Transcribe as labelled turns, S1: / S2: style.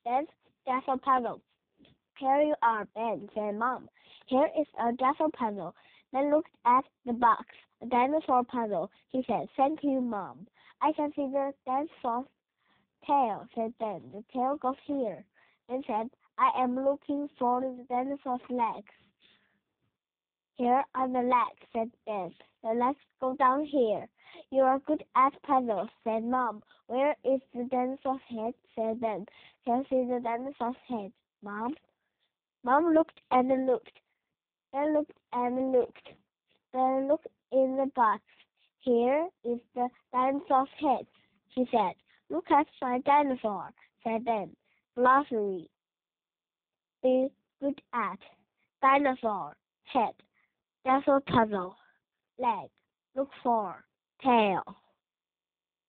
S1: Ben's jigsaw puzzle. Here you are, Ben, said Mom. Here is a jigsaw puzzle. Ben looked at the box. A dinosaur puzzle, he said. Thank you, Mom. I can see the dinosaur's tail, said Ben. The tail goes here. Ben said, I am looking for the dinosaur's legs. Here are the legs, said Ben. The legs go down here. You are good at puzzles, said Mom. Where is the dinosaur's head? Said Ben. Can you see the dinosaur's head, Mom? Mom looked and looked. Ben looked and looked. Then looked in the box. Here is the dinosaur's head, she said. Look at my dinosaur, said Ben. Glossary. Be good at. Dinosaur. Head. Jigsaw puzzle. Leg. Look for. Tail.